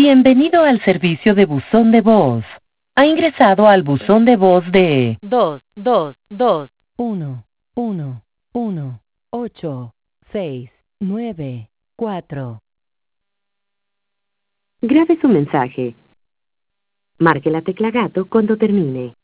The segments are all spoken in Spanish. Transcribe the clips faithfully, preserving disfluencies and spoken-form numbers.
Bienvenido al servicio de buzón de voz. Ha ingresado al buzón de voz de dos dos dos uno uno uno ocho seis nueve cuatro. Grabe su mensaje. Marque la tecla gato cuando termine.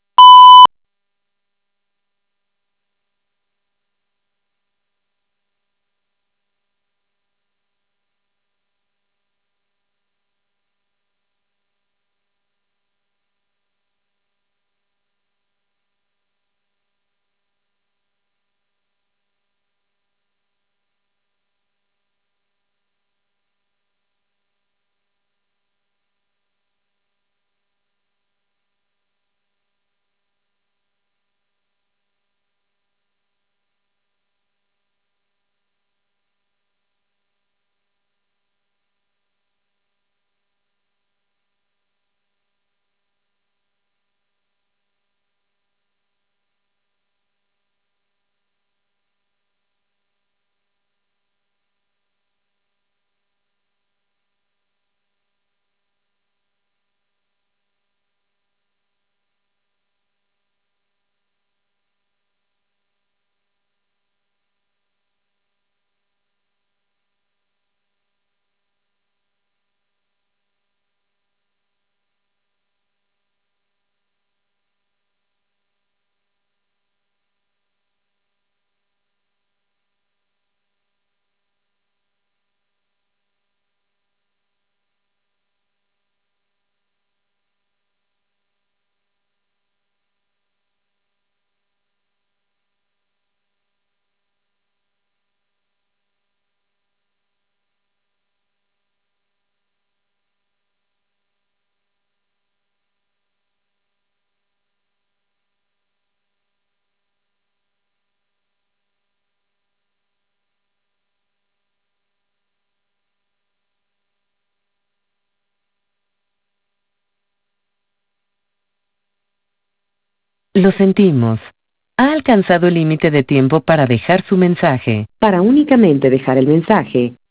Lo sentimos. Ha alcanzado el límite de tiempo para dejar su mensaje. Para únicamente dejar el mensaje,